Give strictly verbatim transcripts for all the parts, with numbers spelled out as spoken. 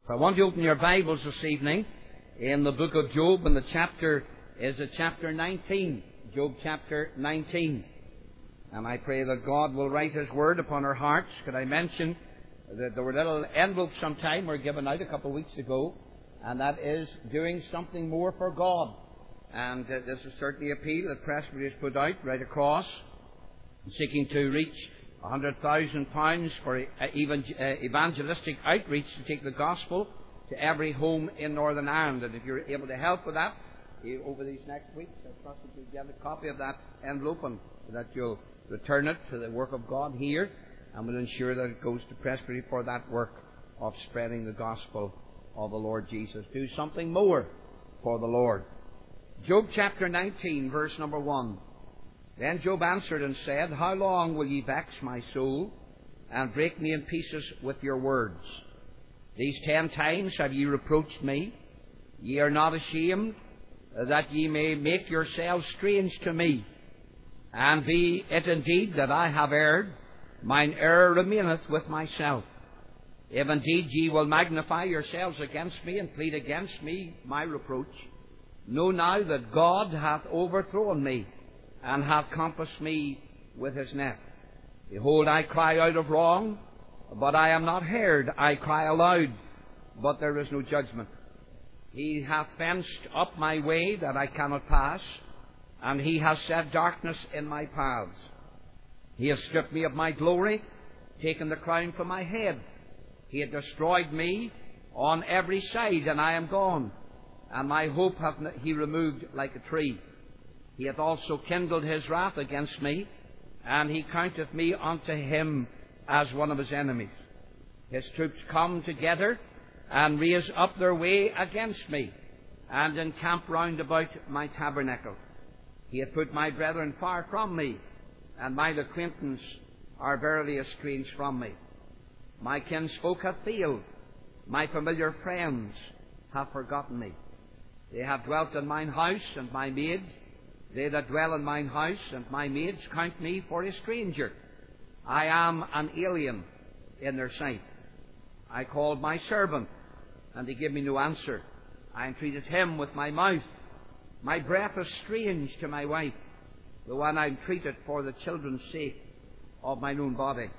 I want you to open your Bibles this evening in the book of Job, and the chapter is at chapter nineteen. Job chapter nineteen. And I pray that God will write His Word upon our hearts. Could I mention that there were little envelopes sometime were given out a couple of weeks ago, and that is doing something more for God. And uh, this is certainly an appeal that Presbytery has put out right across, seeking to reach one hundred thousand pounds for uh, even, uh, evangelistic outreach to take the gospel to every home in Northern Ireland. And if you're able to help with that you, over these next weeks, I trust that you'll get a copy of that envelope and that you'll return it to the work of God here, and will ensure that it goes to Presbytery for that work of spreading the gospel of the Lord Jesus. Do something more for the Lord. Job chapter nineteen, verse number one. Then Job answered and said, How long will ye vex my soul, and break me in pieces with your words? These ten times have ye reproached me. Ye are not ashamed, that ye may make yourselves strange to me. And be it indeed that I have erred, mine error remaineth with myself. If indeed ye will magnify yourselves against me, and plead against me my reproach, know now that God hath overthrown me, and hath compassed me with his net. Behold, I cry out of wrong, but I am not heard. I cry aloud, but there is no judgment. He hath fenced up my way that I cannot pass, and he has set darkness in my paths. He hath stripped me of my glory, taken the crown from my head. He hath destroyed me on every side, and I am gone, and my hope hath he removed like a tree. He hath also kindled his wrath against me, and he counteth me unto him as one of his enemies. His troops come together, and raise up their way against me, and encamp round about my tabernacle. He hath put my brethren far from me, and mine acquaintance are verily estranged from me. My kinsfolk have failed, my familiar friends have forgotten me. They have dwelt in mine house, and my maids, they that dwell in mine house, and my maids count me for a stranger. I am an alien in their sight. I called my servant, and he gave me no answer. I entreated him with my mouth. My breath is strange to my wife, the one I entreated for the children's sake of mine own body.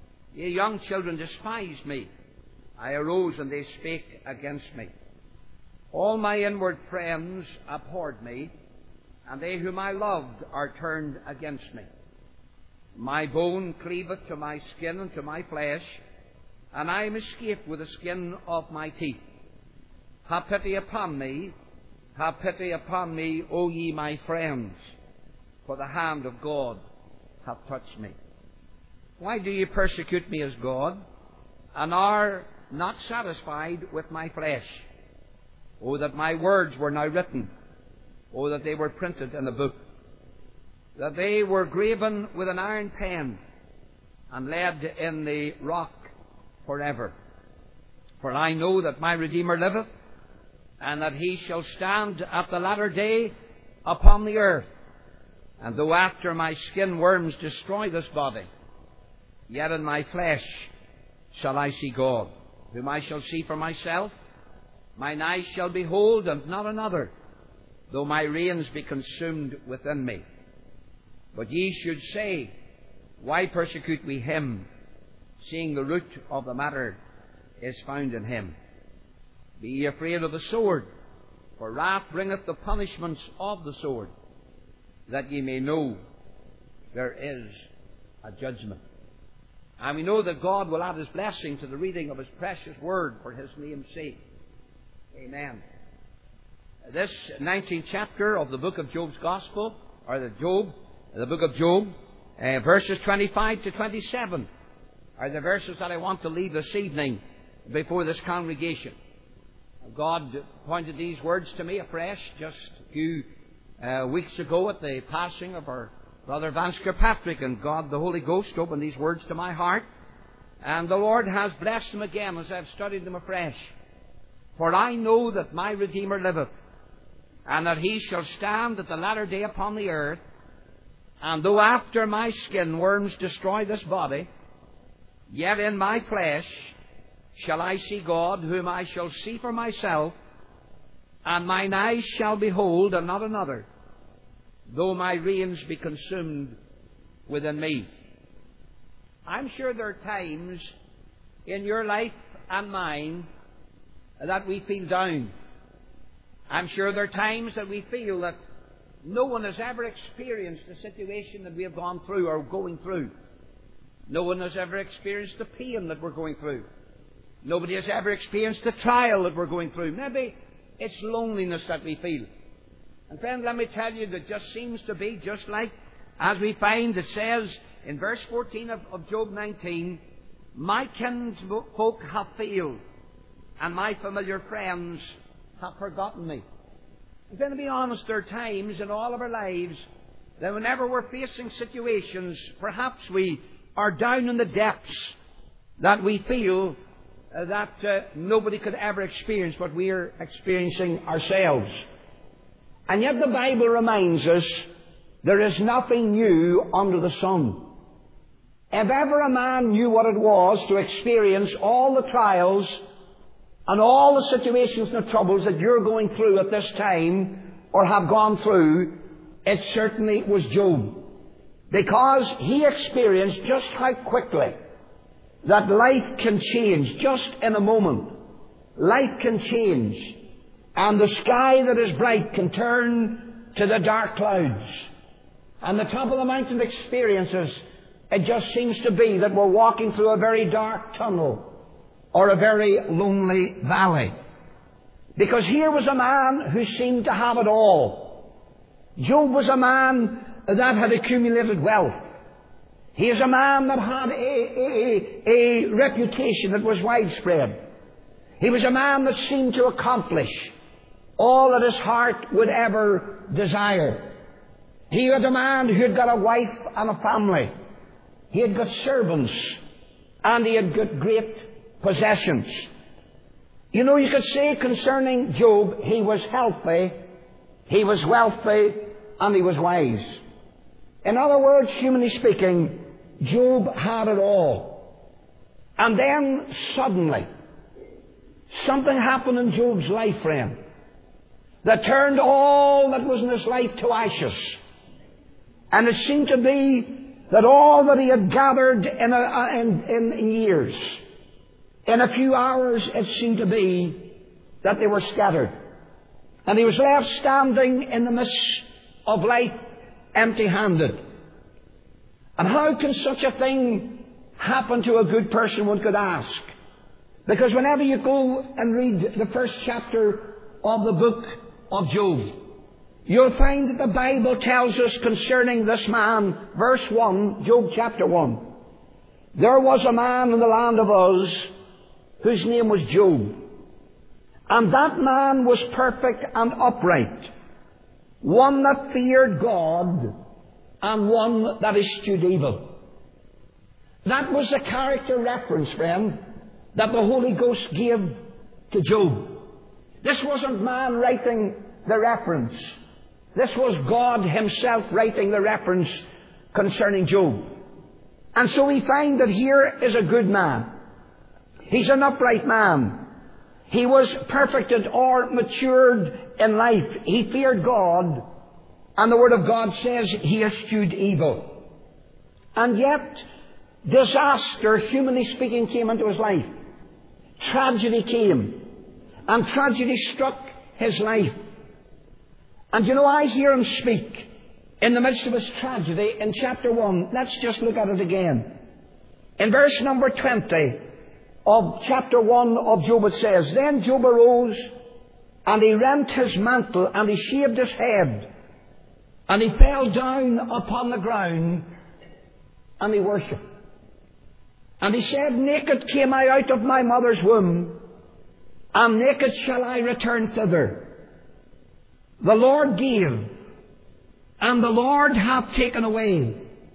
Ye young children despised me. I arose, and they spake against me. All my inward friends abhorred me, and they whom I loved are turned against me. My bone cleaveth to my skin and to my flesh, and I am escaped with the skin of my teeth. Have pity upon me, have pity upon me, O ye my friends, for the hand of God hath touched me. Why do ye persecute me as God, and are not satisfied with my flesh? O that my words were now written, O that they were printed in a book, that they were graven with an iron pen, and laid in the rock forever. For I know that my Redeemer liveth, and that he shall stand at the latter day upon the earth. And though after my skin worms destroy this body, yet in my flesh shall I see God, whom I shall see for myself. Mine eyes shall behold, and not another, though my reins be consumed within me. But ye should say, Why persecute we him, seeing the root of the matter is found in him? Be ye afraid of the sword, for wrath bringeth the punishments of the sword, that ye may know there is a judgment. And we know that God will add his blessing to the reading of his precious word for his name's sake. Amen. This nineteenth chapter of the book of Job's Gospel, or the Job, the book of Job, uh, verses twenty-five to twenty-seven, are the verses that I want to leave this evening before this congregation. God pointed these words to me afresh just a few uh, weeks ago at the passing of our brother Vance Kirkpatrick, and God, the Holy Ghost, opened these words to my heart, and the Lord has blessed them again as I've studied them afresh. For I know that my Redeemer liveth, and that he shall stand at the latter day upon the earth, and though after my skin worms destroy this body, yet in my flesh shall I see God, whom I shall see for myself, and mine eyes shall behold, and not another, though my reins be consumed within me. I'm sure there are times in your life and mine that we feel down. I'm sure there are times that we feel that no one has ever experienced the situation that we have gone through or going through. No one has ever experienced the pain that we're going through. Nobody has ever experienced the trial that we're going through. Maybe it's loneliness that we feel. And friend, let me tell you, that just seems to be just like, as we find it says in verse fourteen of, of Job nineteen, my kinsfolk have failed, and my familiar friends have forgotten me. And then to be honest, there are times in all of our lives that whenever we're facing situations, perhaps we are down in the depths, that we feel uh, that uh, nobody could ever experience what we are experiencing ourselves. And yet the Bible reminds us there is nothing new under the sun. If ever a man knew what it was to experience all the trials and all the situations and the troubles that you're going through at this time or have gone through, it certainly was Job. Because he experienced just how quickly that life can change, just in a moment. Life can change. And the sky that is bright can turn to the dark clouds. And the top of the mountain experiences, it just seems to be that we're walking through a very dark tunnel or a very lonely valley. Because here was a man who seemed to have it all. Job was a man that had accumulated wealth. He is a man that had a, a, a reputation that was widespread. He was a man that seemed to accomplish all that his heart would ever desire. He was a man who had got a wife and a family. He had got servants, and he had got great possessions. You know, you could say concerning Job, he was healthy, he was wealthy, and he was wise. In other words, humanly speaking, Job had it all. And then, suddenly, something happened in Job's life, friend, that turned all that was in his life to ashes. And it seemed to be that all that he had gathered in, a, in, in, in years, in a few hours it seemed to be that they were scattered. And he was left standing in the midst of life empty-handed. And how can such a thing happen to a good person, one could ask? Because whenever you go and read the first chapter of the book of Job, you'll find that the Bible tells us concerning this man, verse one, Job chapter one. There was a man in the land of Uz whose name was Job. And that man was perfect and upright, one that feared God and one that eschewed evil. That was the character reference, friend, that the Holy Ghost gave to Job. This wasn't man writing the reference. This was God himself writing the reference concerning Job. And so we find that here is a good man. He's an upright man. He was perfected or matured in life. He feared God. And the Word of God says he eschewed evil. And yet, disaster, humanly speaking, came into his life. Tragedy came. And tragedy struck his life. And you know, I hear him speak in the midst of his tragedy in chapter one. Let's just look at it again. In verse number twenty of chapter one of Job it says, Then Job arose, and he rent his mantle, and he shaved his head, and he fell down upon the ground, and he worshipped. And he said, Naked came I out of my mother's womb, and naked shall I return thither. The Lord gave, and the Lord hath taken away.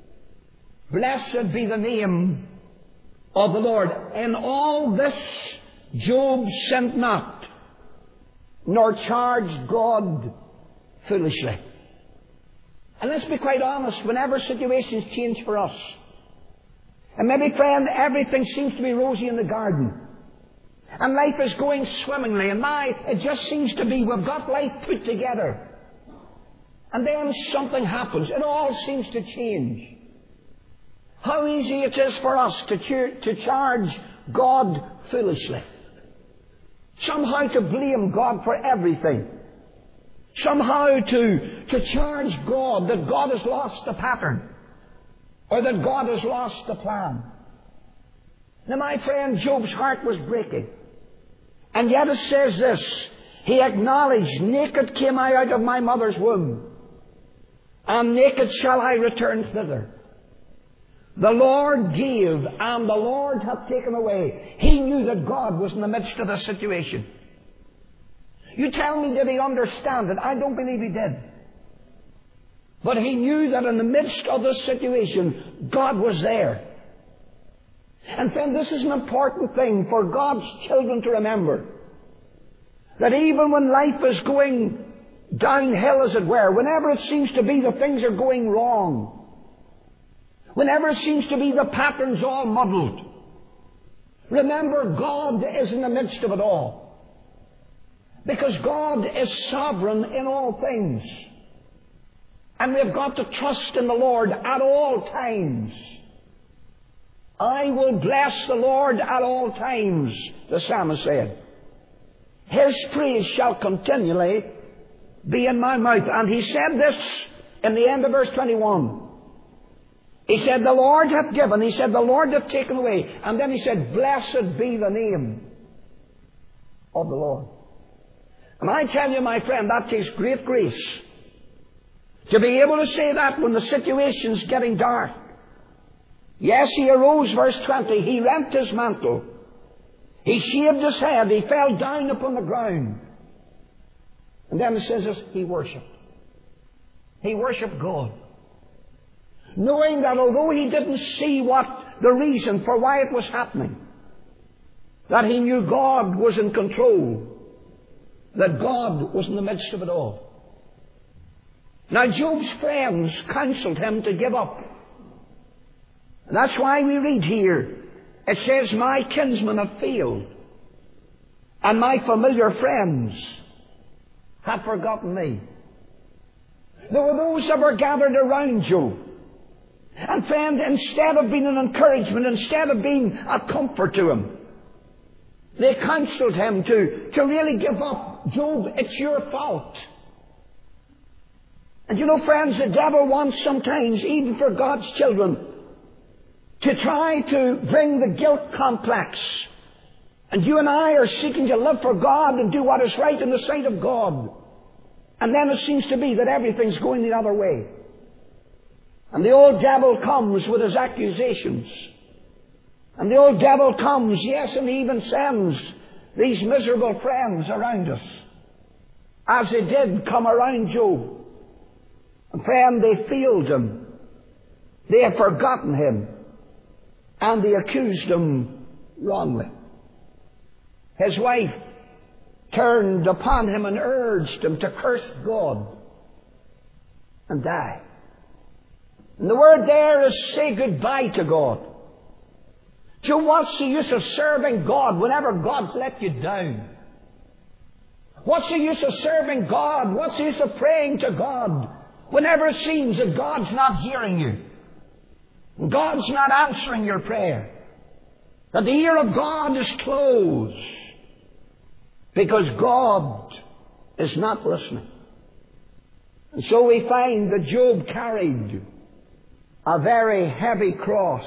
Blessed be the name of the Lord. In all this Job sinned not, nor charged God foolishly. And let's be quite honest, whenever situations change for us, and maybe, friend, everything seems to be rosy in the garden, And life is going swimmingly, and my, it just seems to be we've got life put together. And then something happens. It all seems to change. How easy it is for us to, cheer, to charge God foolishly. Somehow to blame God for everything. Somehow to, to charge God that God has lost the pattern. Or that God has lost the plan. Now my friend, Job's heart was breaking. And yet it says this, he acknowledged, naked came I out of my mother's womb, and naked shall I return thither. The Lord gave, and the Lord hath taken away. He knew that God was in the midst of the situation. You tell me, did he understand it? I don't believe he did. But he knew that in the midst of the situation, God was there. And friend, this is an important thing for God's children to remember. That even when life is going downhill, as it were, whenever it seems to be that things are going wrong, whenever it seems to be the pattern's all muddled, remember God is in the midst of it all. Because God is sovereign in all things. And we've got to trust in the Lord at all times. I will bless the Lord at all times, the psalmist said. His praise shall continually be in my mouth. And he said this in the end of verse twenty-one. He said, the Lord hath given. He said, the Lord hath taken away. And then he said, blessed be the name of the Lord. And I tell you, my friend, that takes great grace to be able to say that when the situation's getting dark. Yes, he arose, verse twenty, he rent his mantle. He shaved his head, he fell down upon the ground. And then it says this, he worshipped. He worshipped God. Knowing that although he didn't see what the reason for why it was happening, that he knew God was in control, that God was in the midst of it all. Now Job's friends counseled him to give up. And that's why we read here, it says, my kinsmen have failed, and my familiar friends have forgotten me. There were those that were gathered around Job. And friend, instead of being an encouragement, instead of being a comfort to him, they counseled him to, to really give up. Job, it's your fault. And you know, friends, the devil wants sometimes, even for God's children, to try to bring the guilt complex. And you and I are seeking to live for God and do what is right in the sight of God. And then it seems to be that everything's going the other way. And the old devil comes with his accusations. And the old devil comes, yes, and he even sends these miserable friends around us. As they did come around Job. And friend, they failed him. They had forgotten him. And they accused him wrongly. His wife turned upon him and urged him to curse God and die. And the word there is say goodbye to God. So what's the use of serving God whenever God's let you down? What's the use of serving God? What's the use of praying to God whenever it seems that God's not hearing you? God's not answering your prayer. That the ear of God is closed. Because God is not listening. And so we find that Job carried a very heavy cross.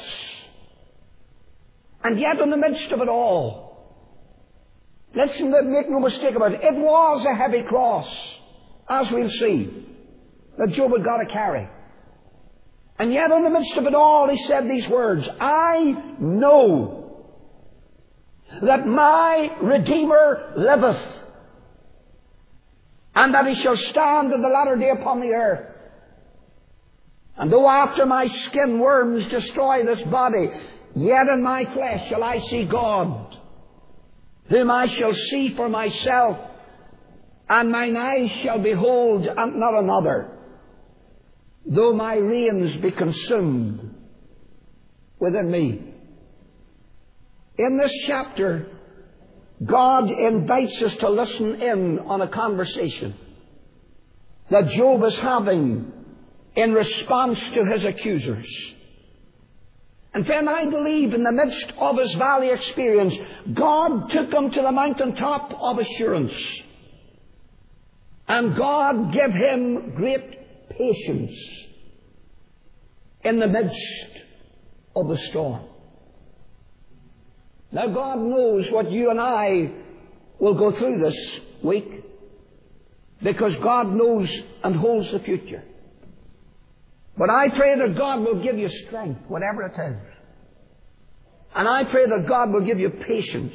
And yet in the midst of it all, let's make no mistake about it, it was a heavy cross, as we'll see, that Job had got to carry. And yet in the midst of it all, he said these words, I know that my Redeemer liveth, and that he shall stand in the latter day upon the earth. And though after my skin worms destroy this body, yet in my flesh shall I see God, whom I shall see for myself, and mine eyes shall behold and not another. Though my reins be consumed within me. In this chapter, God invites us to listen in on a conversation that Job is having in response to his accusers. And friend, I believe in the midst of his valley experience, God took him to the mountaintop of assurance. And God gave him great patience in the midst of the storm. Now God knows what you and I will go through this week, because God knows and holds the future. But I pray that God will give you strength, whatever it is. And I pray that God will give you patience.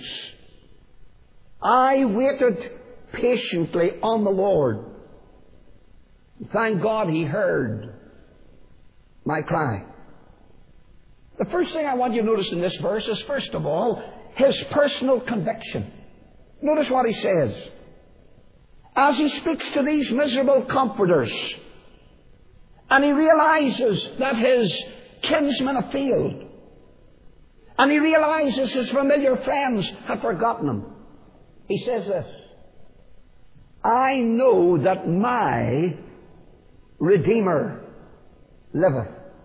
I waited patiently on the Lord. Thank God He heard my cry. The first thing I want you to notice in this verse is, first of all, his personal conviction. Notice what he says. As he speaks to these miserable comforters, and he realizes that his kinsmen have failed, and he realizes his familiar friends have forgotten him, he says this: I know that my Redeemer liveth.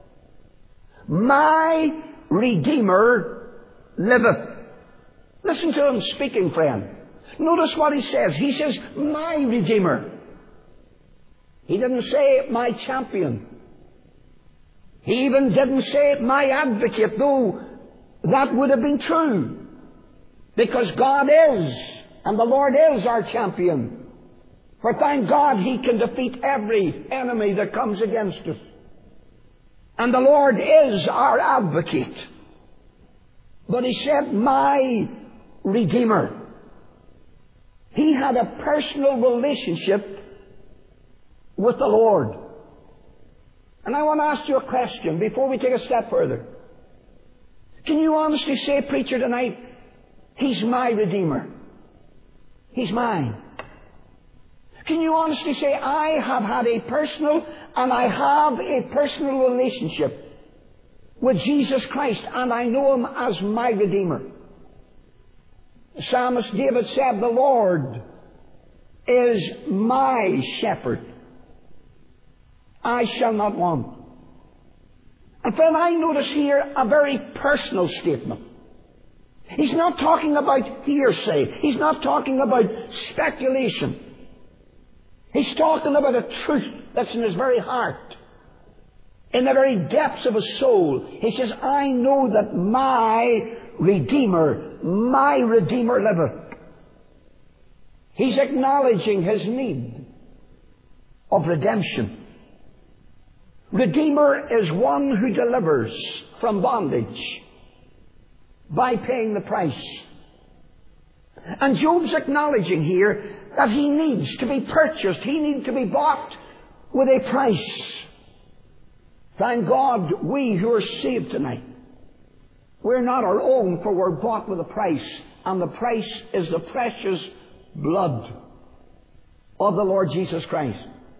My Redeemer liveth. Listen to him speaking, friend. Notice what he says. He says, my Redeemer. He didn't say my champion. He even didn't say my advocate, though that would have been true. Because God is, and the Lord is our champion. For thank God He can defeat every enemy that comes against us. And the Lord is our advocate. But He said, my Redeemer. He had a personal relationship with the Lord. And I want to ask you a question before we take a step further. Can you honestly say, preacher, tonight, He's my Redeemer? He's mine. Can you honestly say, I have had a personal, and I have a personal relationship with Jesus Christ, and I know Him as my Redeemer? The psalmist David said, the Lord is my shepherd. I shall not want. And friend, I notice here a very personal statement. He's not talking about hearsay. He's not talking about speculation. He's talking about a truth that's in his very heart, in the very depths of his soul. He says, I know that my Redeemer, my Redeemer liveth. He's acknowledging his need of redemption. Redeemer is one who delivers from bondage by paying the price. And Job's acknowledging here that he needs to be purchased. He needs to be bought with a price. Thank God we who are saved tonight, we're not our own, for we're bought with a price. And the price is the precious blood of the Lord Jesus Christ.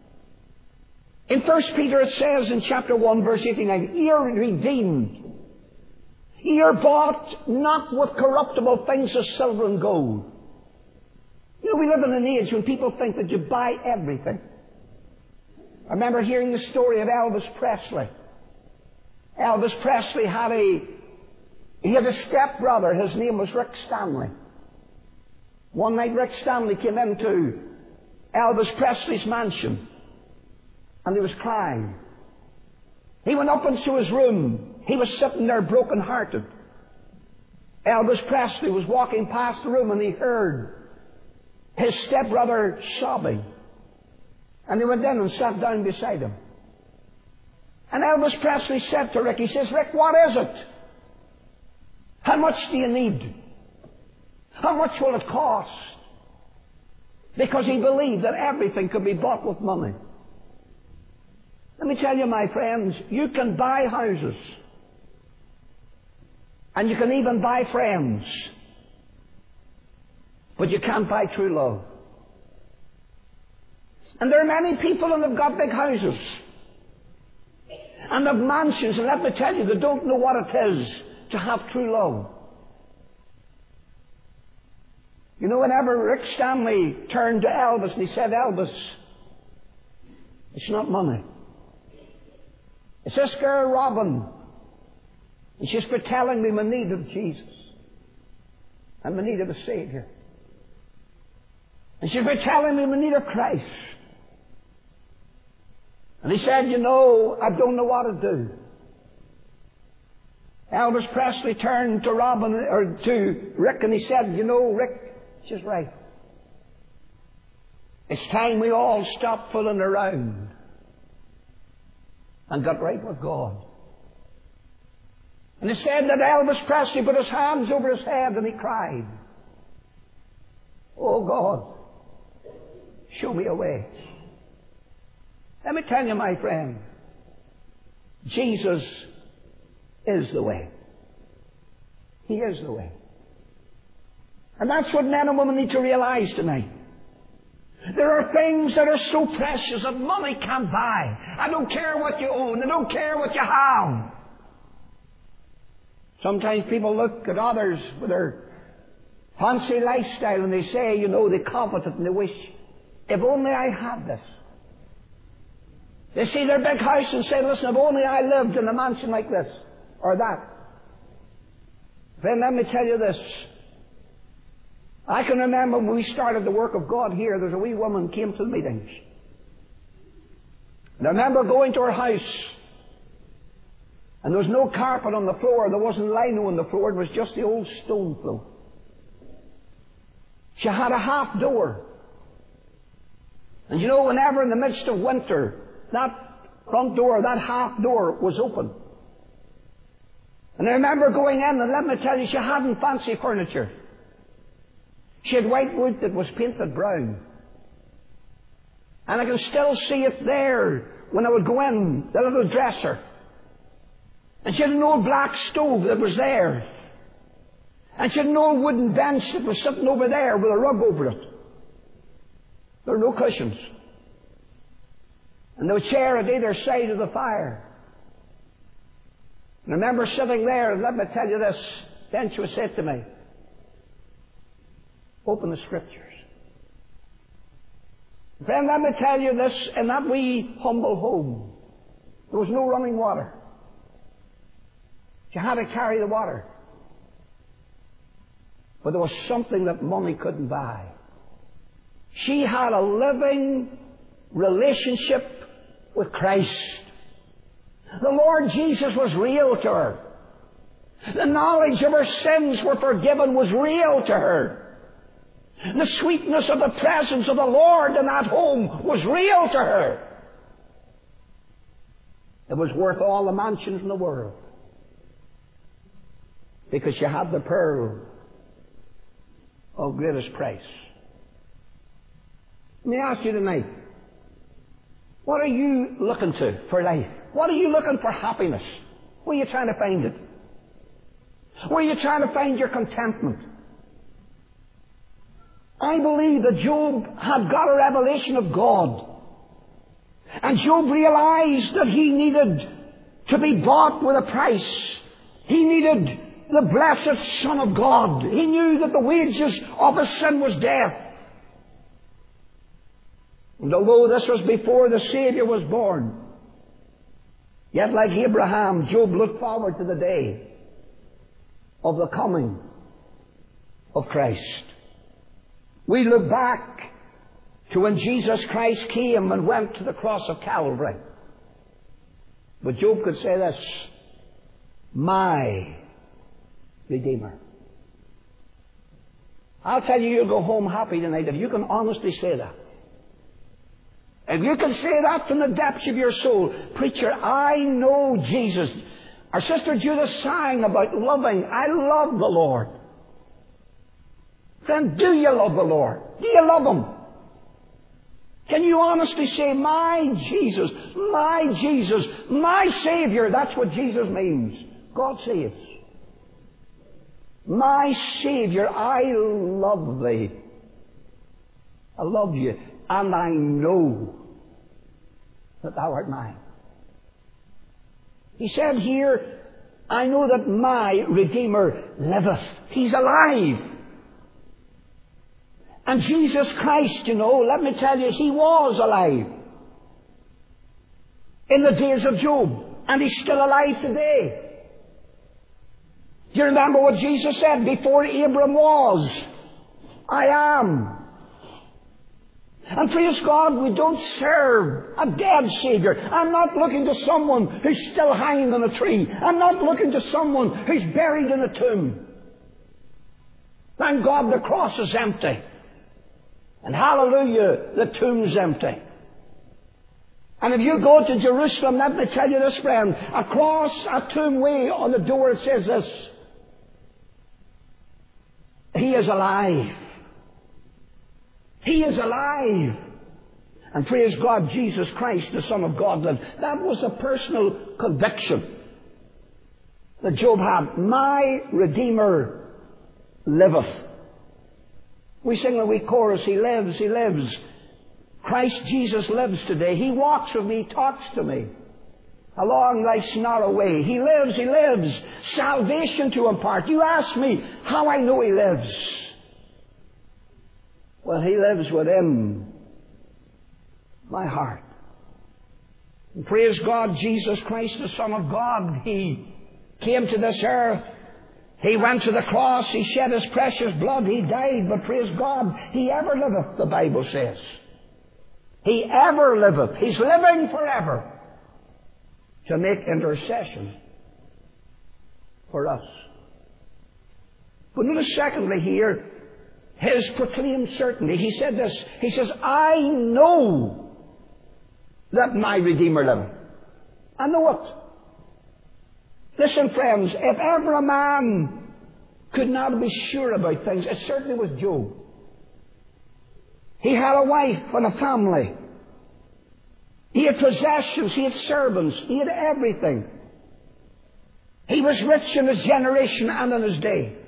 In First Peter it says in chapter one verse eighty-nine, ye are redeemed. Ye are bought not with corruptible things as silver and gold. You know, we live in an age when people think that you buy everything. I remember hearing the story of Elvis Presley. Elvis Presley had a, he had a stepbrother. His name was Rick Stanley. One night Rick Stanley came into Elvis Presley's mansion, and he was crying. He went up into his room. He was sitting there broken-hearted. Elvis Presley was walking past the room, and he heard his stepbrother sobbing. And he went in and sat down beside him. And Elvis Presley said to Rick, he says, Rick, what is it? How much do you need? How much will it cost? Because he believed that everything could be bought with money. Let me tell you, my friends, you can buy houses. And you can even buy friends. But you can't buy true love. And there are many people and they've got big houses. And they've mansions, and let me tell you, they don't know what it is to have true love. You know, whenever Rick Stanley turned to Elvis and he said, Elvis, it's not money. It's this girl, Robin, and she's for telling me my need of Jesus and my need of a Savior. And she's for telling me my need of Christ. And he said, you know, I don't know what to do. Elvis Presley turned to Robin, or to Rick, and he said, you know, Rick, she's right. It's time we all stopped fooling around and got right with God. And it said that Elvis Presley put his hands over his head and he cried, oh God, show me a way. Let me tell you, my friend, Jesus is the way. He is the way. And that's what men and women need to realize tonight. There are things that are so precious that money can't buy. I don't care what you own. I don't care what you have. Sometimes people look at others with their fancy lifestyle and they say, you know, they covet it and they wish, if only I had this. They see their big house and say, listen, if only I lived in a mansion like this or that. Then let me tell you this. I can remember when we started the work of God here, there was a wee woman came to the meetings. And I remember going to her house, and there was no carpet on the floor, there wasn't lino on the floor, it was just the old stone floor. She had a half door. And you know, whenever in the midst of winter, that front door, that half door was open. And I remember going in, and let me tell you, she hadn't fancy furniture. She had white wood that was painted brown. And I can still see it there when I would go in, the little dresser. And she had an old black stove that was there. And she had an old wooden bench that was sitting over there with a rug over it. There were no cushions. And there was a chair at either side of the fire. And I remember sitting there, and let me tell you this, then she would say to me, open the Scriptures. Friend, let me tell you this, in that wee humble home, there was no running water. She had to carry the water. But there was something that money couldn't buy. She had a living relationship with Christ. The Lord Jesus was real to her. The knowledge of her sins were forgiven was real to her. The sweetness of the presence of the Lord in that home was real to her. It was worth all the mansions in the world. Because she had the pearl of greatest price. Let me ask you tonight, what are you looking to for life? What are you looking for happiness? Where are you trying to find it? Where are you trying to find your contentment? I believe that Job had got a revelation of God. And Job realized that he needed to be bought with a price. He needed the blessed Son of God. He knew that the wages of his sin was death. And although this was before the Savior was born, yet like Abraham, Job looked forward to the day of the coming of Christ. We look back to when Jesus Christ came and went to the cross of Calvary. But Job could say this, my Redeemer. I'll tell you, you'll go home happy tonight if you can honestly say that. If you can say that from the depths of your soul, preacher, I know Jesus. Our sister Judith sang about loving. I love the Lord. Friend, do you love the Lord? Do you love Him? Can you honestly say, my Jesus, my Jesus, my Savior? That's what Jesus means. God saves. My Savior, I love Thee. I love you. And I know that Thou art mine. He said here, I know that my Redeemer liveth. He's alive. And Jesus Christ, you know, let me tell you, He was alive in the days of Job. And He's still alive today. Do you remember what Jesus said? Before Abram was, I am. And praise God, we don't serve a dead Savior. I'm not looking to someone who's still hanging on a tree. I'm not looking to someone who's buried in a tomb. Thank God the cross is empty. And hallelujah, the tomb's empty. And if you go to Jerusalem, let me tell you this, friend, across a tomb way on the door it says this: He is alive. He is alive. And praise God, Jesus Christ, the Son of God, lived. That was a personal conviction that Job had. My Redeemer liveth. We sing the wee chorus, He lives, He lives. Christ Jesus lives today. He walks with me, talks to me along life's narrow way. He lives, He lives. Salvation to impart. You ask me how I know He lives. Well, He lives within my heart. And praise God, Jesus Christ, the Son of God, He came to this earth. He went to the cross. He shed His precious blood. He died. But praise God, He ever liveth, the Bible says. He ever liveth. He's living forever to make intercession for us. But notice secondly here, His proclaimed certainty. He said this. He says, I know that my Redeemer liveth. I know it. Listen, friends, if ever a man could not be sure about things, it certainly was Job. He had a wife and a family. He had possessions. He had servants. He had everything. He was rich in his generation and in his day.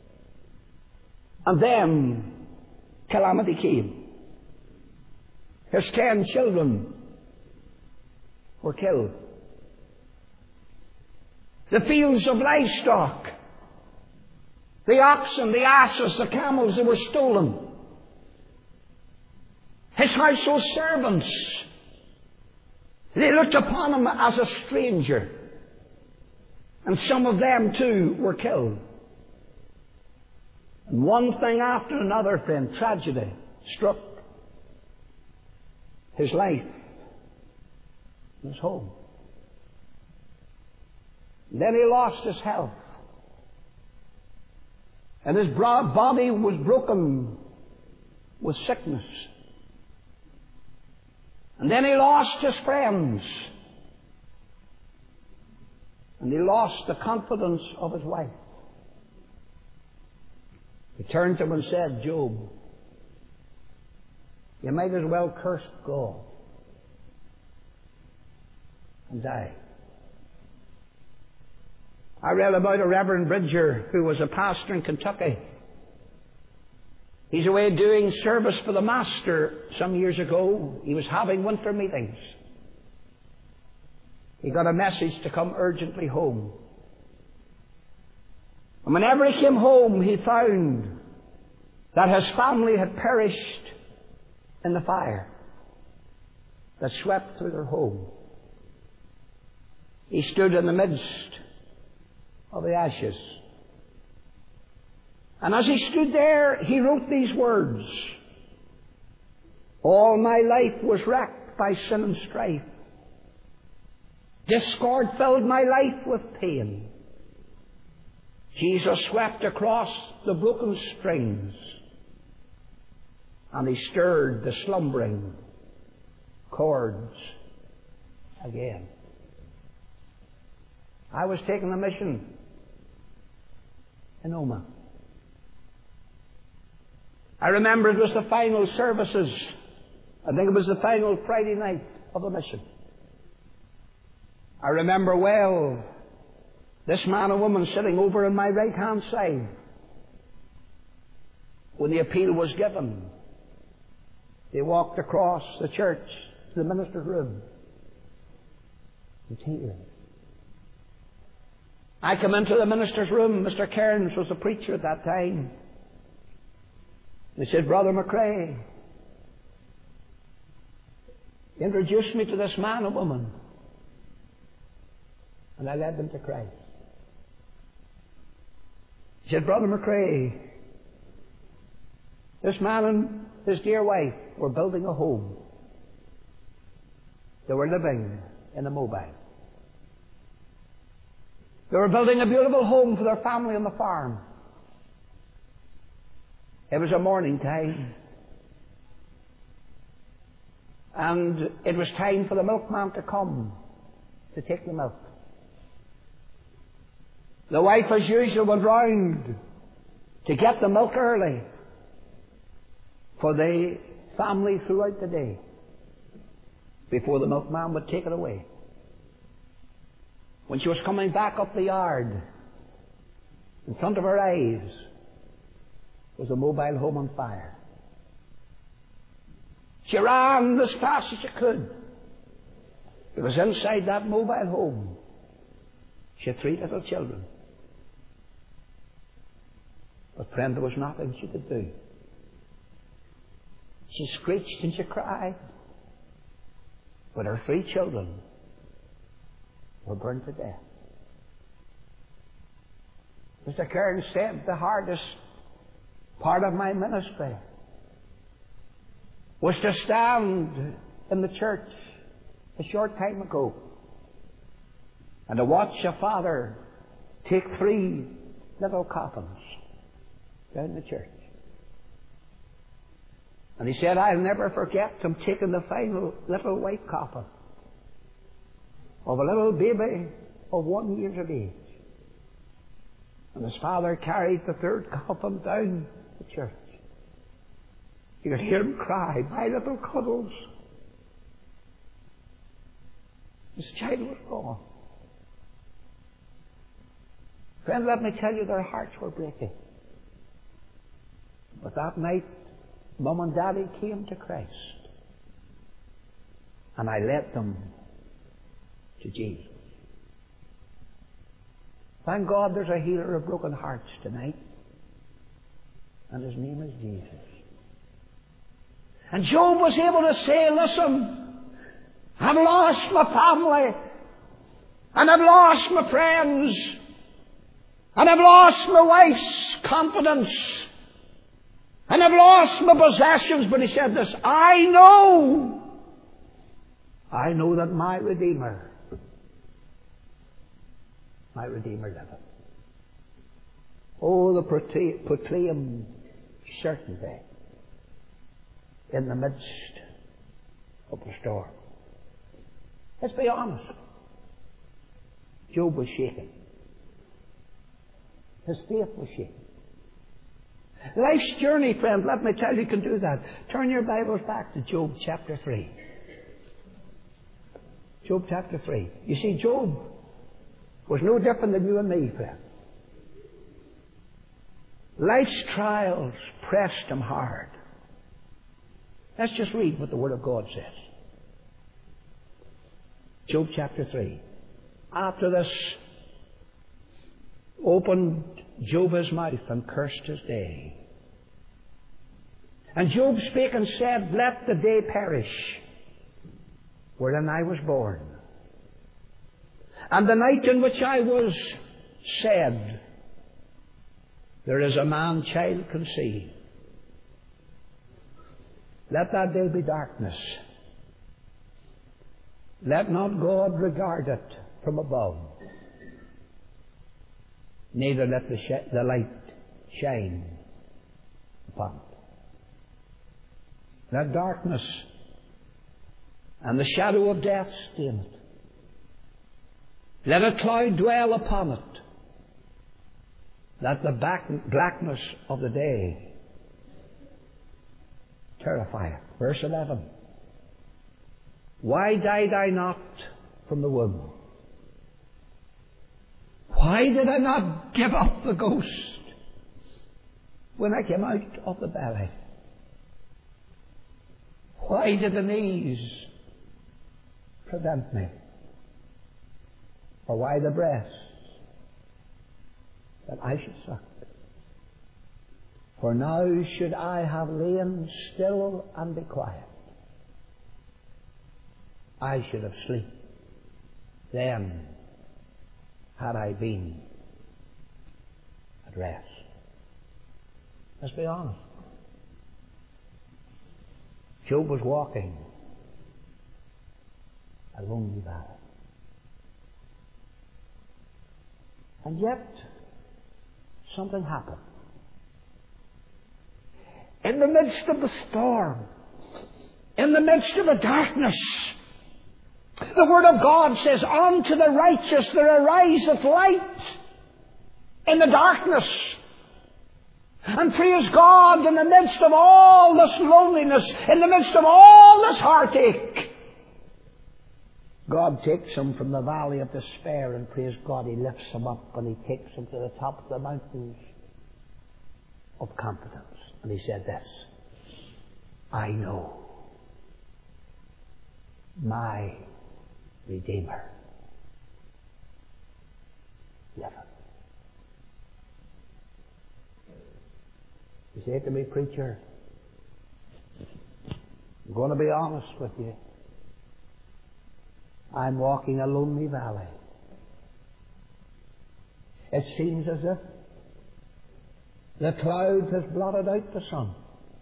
And then calamity came. His ten children were killed. The fields of livestock, the oxen, the asses, the camels, they were stolen. His household servants, they looked upon him as a stranger. And some of them too were killed. And one thing after another, friend, tragedy struck his life, his home. And then he lost his health. And his broad body was broken with sickness. And then he lost his friends. And he lost the confidence of his wife. He turned to him and said, Job, you might as well curse God and die. I read about a Reverend Bridger who was a pastor in Kentucky. He's away doing service for the Master some years ago. He was having winter meetings. He got a message to come urgently home. And whenever he came home, he found that his family had perished in the fire that swept through their home. He stood in the midst of the ashes. And as he stood there, he wrote these words. All my life was wrecked by sin and strife. Discord filled my life with pain. Jesus swept across the broken strings, and he stirred the slumbering chords again. I was taking a mission in Oma. I remember it was the final services. I think it was the final Friday night of the mission. I remember well this man and woman sitting over on my right-hand side when the appeal was given. They walked across the church to the minister's room in tears. I come into the minister's room. Mister Cairns was a preacher at that time. He said, Brother McRae, introduced me to this man and woman. And I led them to Christ. He said, Brother McRae, this man and his dear wife were building a home. They were living in a mobile. They were building a beautiful home for their family on the farm. It was a morning time. And it was time for the milkman to come to take the milk. The wife, as usual, went round to get the milk early for the family throughout the day before the milkman would take it away. When she was coming back up the yard, in front of her eyes was a mobile home on fire. She ran as fast as she could, because inside that mobile home she had three little children. But friend, there was nothing she could do. She screeched and she cried, but her three children were burned to death. Mister Cairns said the hardest part of my ministry was to stand in the church a short time ago and to watch a father take three little coffins down the church. And he said, I'll never forget him taking the final little white coffin of a little baby of one year of age. And his father carried the third coffin down the church. You could hear him cry, my little cuddles. His child was gone. Friend, let me tell you, their hearts were breaking. But that night, Mum and Daddy came to Christ. And I led them to Jesus. Thank God there's a healer of broken hearts tonight. And his name is Jesus. And Job was able to say, listen, I've lost my family. And I've lost my friends. And I've lost my wife's confidence. And I've lost my possessions. But he said this, I know. I know that my Redeemer, my Redeemer liveth. Oh, the proclaimed certainty in the midst of the storm. Let's be honest. Job was shaken. His faith was shaken. Life's journey, friend, let me tell you, you can do that. Turn your Bibles back to Job chapter three. Job chapter three. You see, Job was no different than you and me, friend. Life's trials pressed him hard. Let's just read what the Word of God says. Job chapter three. After this, opened Job his mouth and cursed his day. And Job spake and said, let the day perish wherein I was born, and the night in which I was said, there is a man child conceived. Let that day be darkness. Let not God regard it from above, neither let the, sh- the light shine upon it. Let darkness and the shadow of death stain it. Let a cloud dwell upon it. Let the back- blackness of the day terrify it. Verse eleven. Why died I not from the womb? Why did I not give up the ghost when I came out of the belly? Why did the knees prevent me? Or why the breasts that I should suck? For now should I have lain still and be quiet, I should have sleep. Then had I been at rest. Let's be honest. Job was walking a lonely valley. And yet, something happened. In the midst of the storm, in the midst of the darkness, the Word of God says, unto the righteous there ariseth light in the darkness. And praise God, in the midst of all this loneliness, in the midst of all this heartache, God takes him from the valley of despair, and praise God, He lifts him up and He takes him to the top of the mountains of confidence. And He said this, I know my Redeemer liveth. You say to me, preacher, I'm going to be honest with you. I'm walking a lonely valley. It seems as if the cloud has blotted out the sun.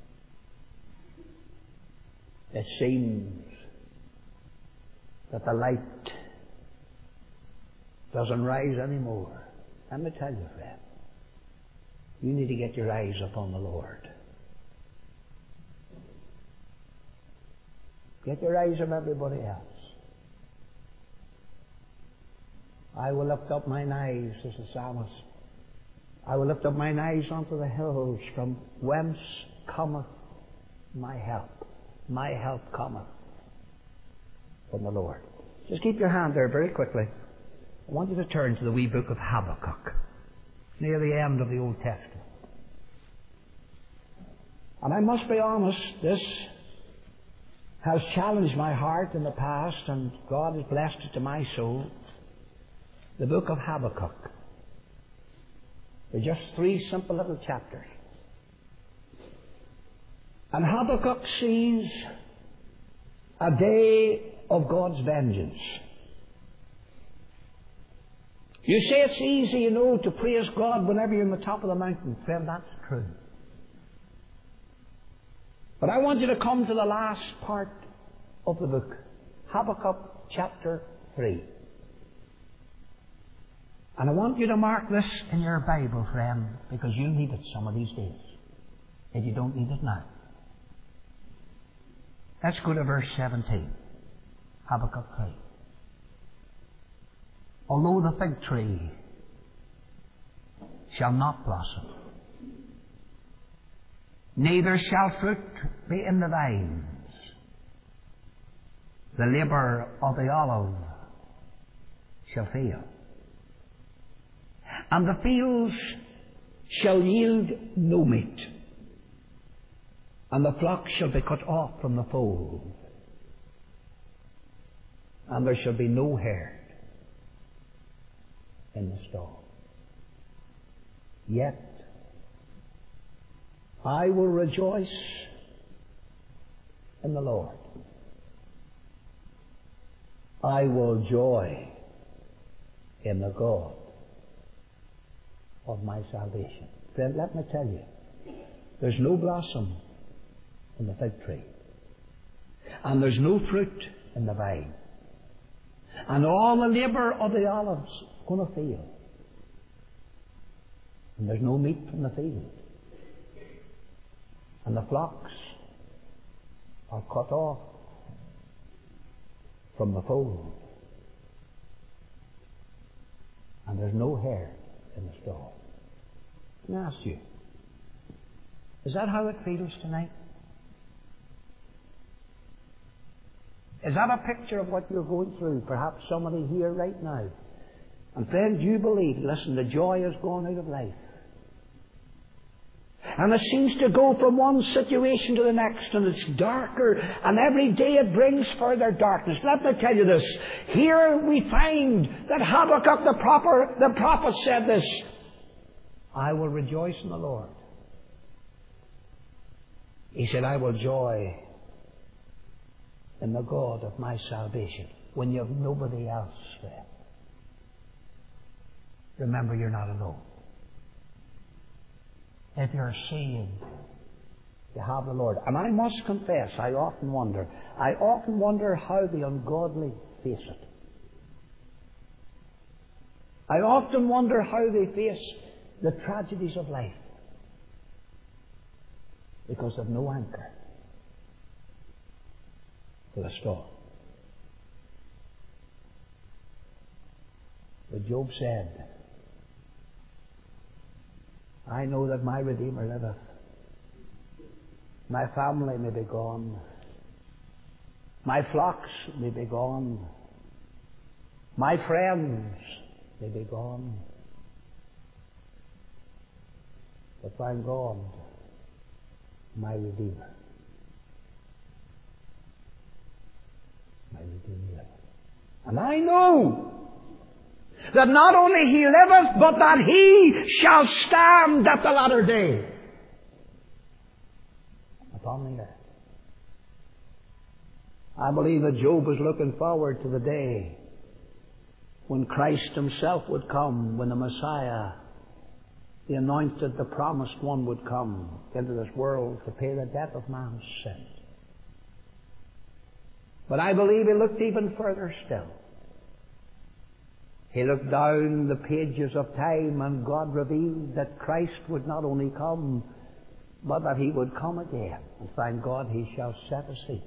It seems that the light doesn't rise anymore. Let me tell you, friend, you need to get your eyes upon the Lord. Get your eyes on everybody else. I will lift up mine eyes, as the psalmist. I will lift up mine eyes unto the hills, from whence cometh my help. My help cometh from the Lord. Just keep your hand there very quickly. I want you to turn to the wee book of Habakkuk, near the end of the Old Testament. And I must be honest, this has challenged my heart in the past, and God has blessed it to my soul. The book of Habakkuk. They're just three simple little chapters. And Habakkuk sees a day of God's vengeance. You say it's easy, you know, to praise God whenever you're on the top of the mountain. Friend, that's true. But I want you to come to the last part of the book. Habakkuk chapter three. And I want you to mark this in your Bible, friend, because you'll need it some of these days, if you don't need it now. Let's go to verse seventeen. Habakkuk three. Although the fig tree shall not blossom, neither shall fruit be in the vines, the labour of the olive shall fail, and the fields shall yield no meat, and the flock shall be cut off from the fold, and there shall be no herd in the stall. Yet I will rejoice in the Lord. I will joy in the God of my salvation. Friend, let me tell you, there's no blossom in the fig tree, and there's no fruit in the vine, and all the labour of the olives going to fail, and there's no meat from the field, and the flocks are cut off from the fold, and there's no herd in the stall. Let me ask you, is that how it feels tonight? Is that a picture of what you're going through? Perhaps somebody here right now. And friend, you believe, listen, the joy is gone out of life. And it seems to go from one situation to the next, and it's darker, and every day it brings further darkness. Let me tell you this. Here we find that Habakkuk the, proper, the prophet said this, I will rejoice in the Lord. He said, I will joy in the God of my salvation. When you have nobody else, friend, remember you're not alone. If you're saved, you have the Lord. And I must confess, I often wonder, I often wonder how the ungodly face it. I often wonder how they face the tragedies of life because of no anchor for the storm. But Job said, I know that my Redeemer liveth. My family may be gone. My flocks may be gone. My friends may be gone. But thank God, my Redeemer. My Redeemer liveth. And I know that not only He liveth, but that He shall stand at the latter day upon the earth. I believe that Job was looking forward to the day when Christ Himself would come, when the Messiah, the anointed, the promised one, would come into this world to pay the debt of man's sin. But I believe he looked even further still. He looked down the pages of time, and God revealed that Christ would not only come, but that He would come again. And thank God, He shall set a seat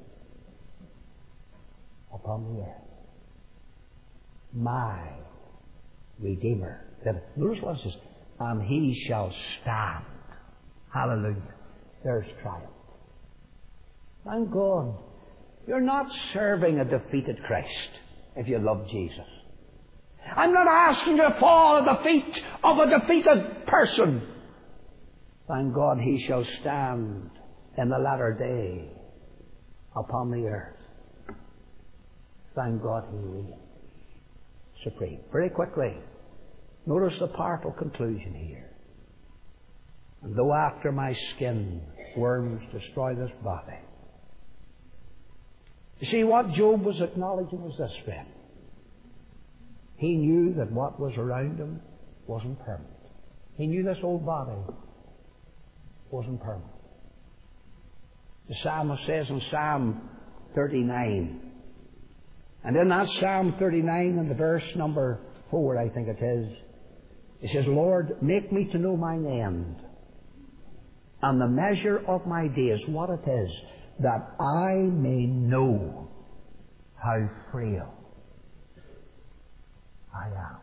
upon the earth. My Redeemer. Notice what it says. And He shall stand. Hallelujah. There's triumph. Thank God. You're not serving a defeated Christ if you love Jesus. I'm not asking you to fall at the feet of a defeated person. Thank God, He shall stand in the latter day upon the earth. Thank God, He reigns supreme. Very quickly, notice the powerful conclusion here. And though after my skin worms destroy this body. You see, what Job was acknowledging was this, friend. He knew that what was around him wasn't permanent. He knew this old body wasn't permanent. The psalmist says in Psalm thirty-nine, and in that Psalm thirty-nine, in the verse number four, I think it is, it says, Lord, make me to know mine end, and the measure of my days, what it is, that I may know how frail I am.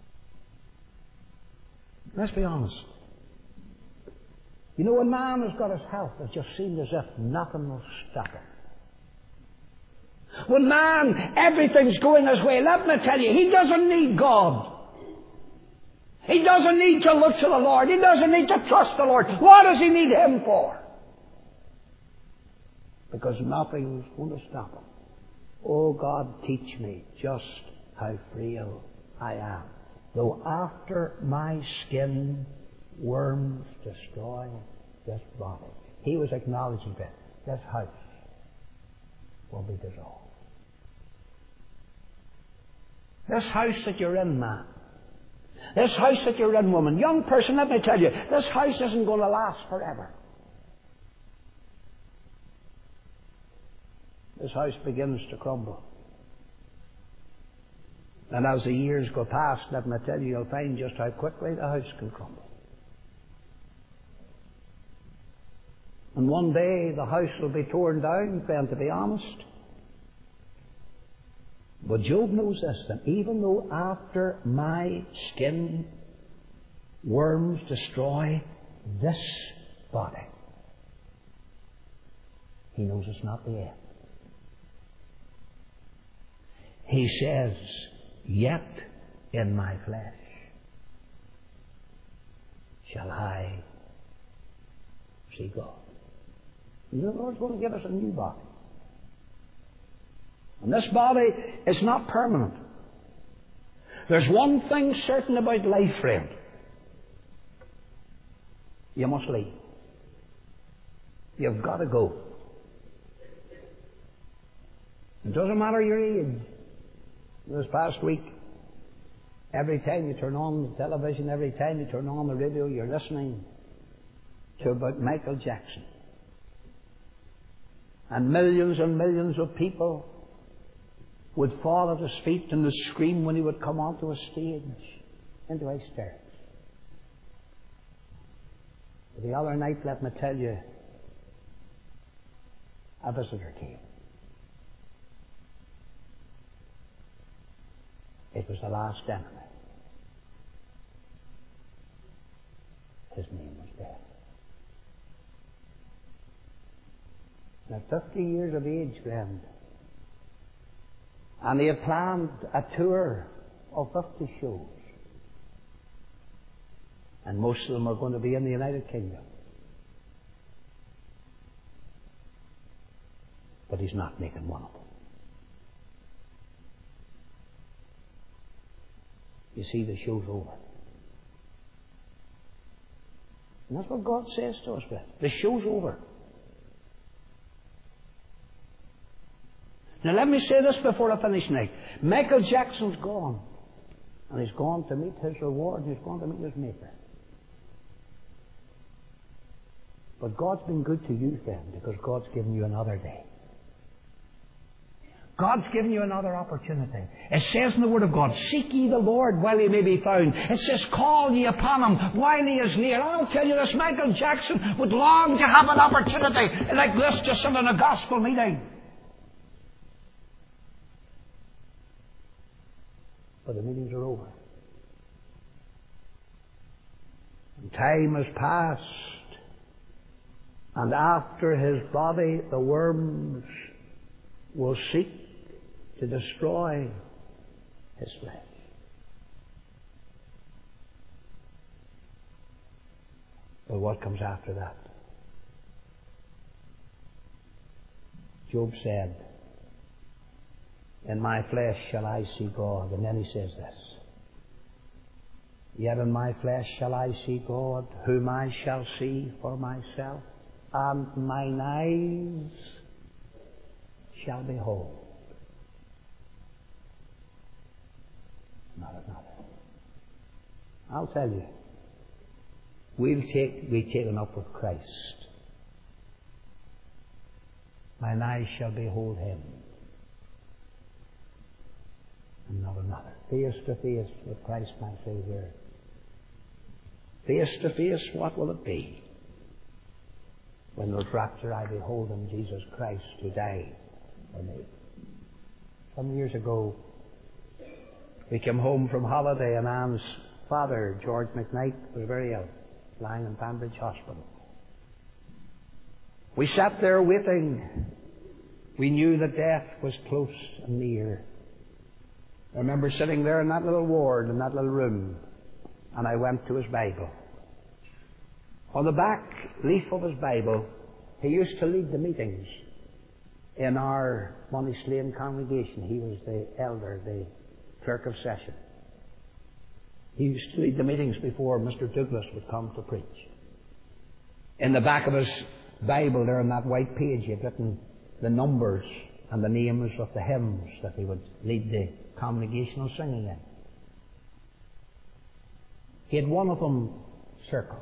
Let's be honest. You know, when man has got his health, it just seems as if nothing will stop it. When man, everything's going his way, let me tell you, he doesn't need God. He doesn't need to look to the Lord. He doesn't need to trust the Lord. What does he need Him for? Because nothing's going to stop him. Oh, God, teach me just how frail I am. Though after my skin worms destroy this body. He was acknowledging that this house will be dissolved. This house that you're in, man. This house that you're in, woman. Young person, let me tell you, this house isn't going to last forever. This house begins to crumble. And as the years go past, let me tell you, you'll find just how quickly the house can crumble. And one day the house will be torn down, friend, to be honest. But Job knows this, that even though after my skin worms destroy this body, he knows it's not the end. He says, yet in my flesh shall I see God. You know, the Lord's going to give us a new body. And this body is not permanent. There's one thing certain about life, friend. You must leave. You've got to go. It doesn't matter your age. This past week, every time you turn on the television, every time you turn on the radio, you're listening to about Michael Jackson. And millions and millions of people would fall at his feet and would scream when he would come onto a stage into hysterics. The other night, let me tell you, a visitor came. It was the last enemy. His name was death. Now, fifty years of age, friend. And he had planned a tour of fifty shows. And most of them are going to be in the United Kingdom. But he's not making one of them. You see, the show's over. And that's what God says to us, friend. The show's over. Now let me say this before I finish tonight. Michael Jackson's gone. And he's gone to meet his reward, and he's gone to meet his Maker. But God's been good to you, friend, because God's given you another day. God's given you another opportunity. It says in the Word of God, seek ye the Lord while he may be found. It says, call ye upon him while he is near. I'll tell you this, Michael Jackson would long to have an opportunity like this to sit in a gospel meeting. But the meetings are over. And time has passed. And after his body, the worms will seek to destroy his flesh. But what comes after that? Job said, in my flesh shall I see God. And then he says this, yet in my flesh shall I see God, whom I shall see for myself, and mine eyes shall behold. Not another. I'll tell you, we'll take, be taken up with Christ. Mine eyes shall behold him, and not another. Face to face with Christ my Saviour. Face to face, what will it be? When there's rapture, I behold him, Jesus Christ, who died for me. Some years ago, we came home from holiday, and Anne's father, George McKnight, was very ill, lying in Banbridge Hospital. We sat there waiting. We knew that death was close and near. I remember sitting there in that little ward, in that little room, and I went to his Bible. On the back leaf of his Bible, he used to lead the meetings in our Montesslane congregation. He was the elder, the clerk of session. He used to lead the meetings before Mister Douglas would come to preach. In the back of his Bible, there on that white page, he had written the numbers and the names of the hymns that he would lead the congregational singing in. He had one of them circled.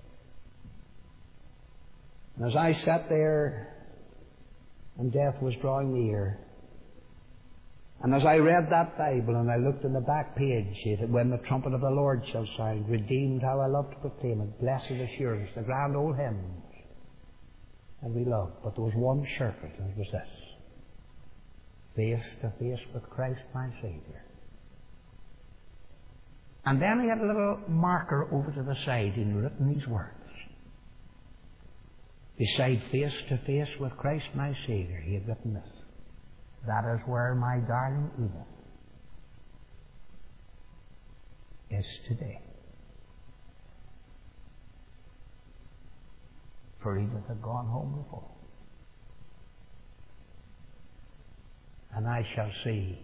And as I sat there and death was drawing near, and as I read that Bible and I looked in the back page, it said, when the trumpet of the Lord shall sound, redeemed how I love to proclaim it, blessed assurance, the grand old hymns that we love. But there was one circuit, and it was this: face to face with Christ my Saviour. And then he had a little marker over to the side, and he written these words. Beside face to face with Christ my Saviour, he had written this: that is where my darling Edith is today. For Edith had gone home before. And I shall see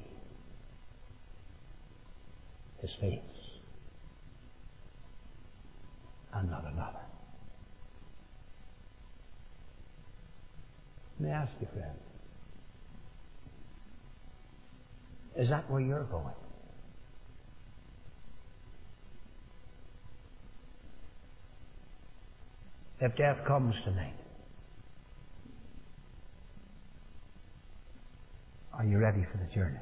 his face, and not another. Let me ask you, friend. Is that where you're going? If death comes tonight, are you ready for the journey?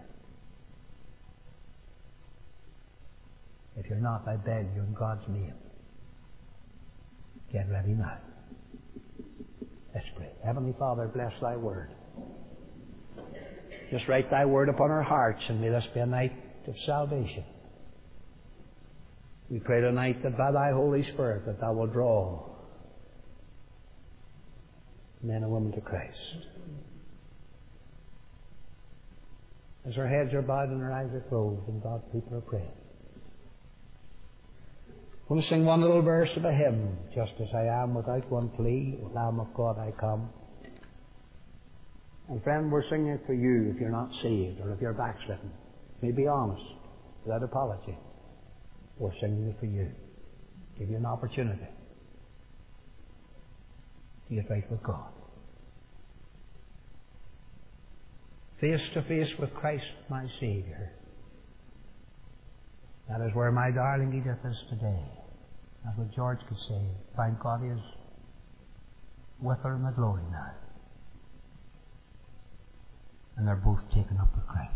If you're not, I beg you in God's name, get ready now. Let's pray. Heavenly Father, bless thy word. Just write thy word upon our hearts, and may this be a night of salvation. We pray tonight that by thy Holy Spirit that thou wilt draw men and women to Christ. As our heads are bowed and our eyes are closed and God's people are praying, I'm going to sing one little verse of a hymn. Just as I am, without one plea, O Lamb of God, I come. And friend, we're singing it for you if you're not saved or if you're backslidden. May be honest, without apology. We're singing it for you. Give you an opportunity to get right with God. Face to face with Christ, my Saviour. That is where my darling Edith is today. That's what George could say. Thank God he is with her in the glory now. And they're both taken up with Christ.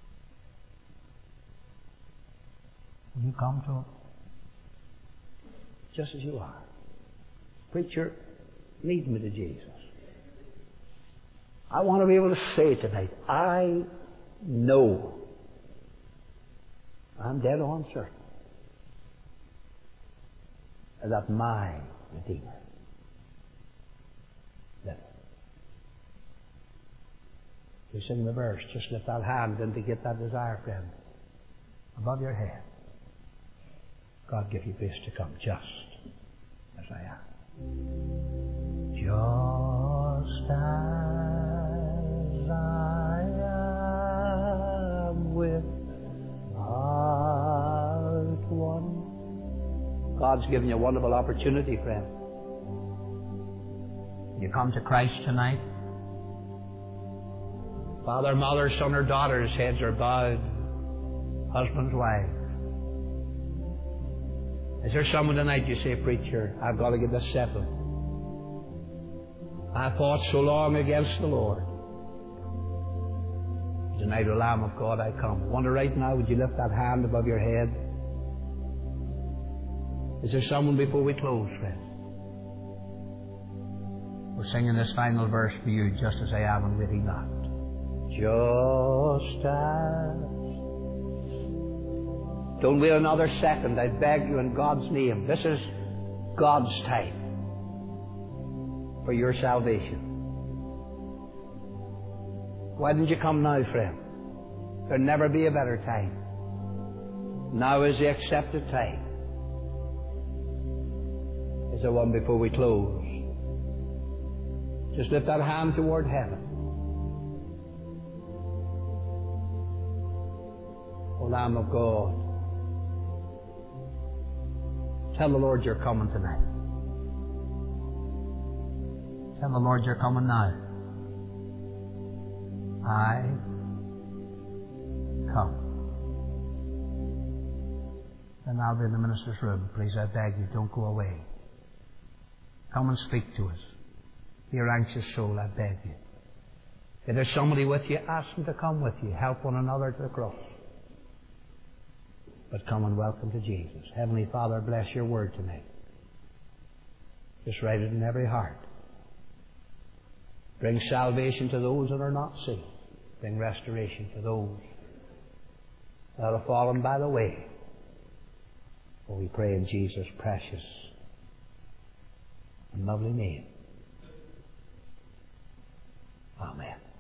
Will you come to him? Just as you are. Preacher, lead me to Jesus. I want to be able to say tonight, I know, I'm dead on certain, that my Redeemer liveth. We sing the verse, just lift that hand and to get that desire, friend, above your head. God give you grace to come just as I am. Just as I am without one. God's given you a wonderful opportunity, friend. You come to Christ tonight. Father, mother, son or daughter's heads are bowed. Husband's wife. Is there someone tonight you say, preacher, I've got to get this settled. I fought so long against the Lord. Tonight, O Lamb of God, I come. I wonder right now, would you lift that hand above your head? Is there someone before we close, friend? We're singing this final verse for you, just as I am and waiting not. Just as. Don't wait another second, I beg you in God's name. This is God's time for your salvation. Why didn't you come now, friend? There'll never be a better time. Now is the accepted time. Is there one before we close? Just lift that hand toward heaven. O Lamb of God, tell the Lord you're coming tonight. Tell the Lord you're coming now. I come. And I'll be in the minister's room. Please, I beg you, don't go away. Come and speak to us. Dear anxious soul, I beg you. If there's somebody with you, ask them to come with you. Help one another to the cross. But come and welcome to Jesus. Heavenly Father, bless your word tonight. Just write it in every heart. Bring salvation to those that are not saved. Bring restoration to those that have fallen by the way. For we pray in Jesus' precious and lovely name. Amen.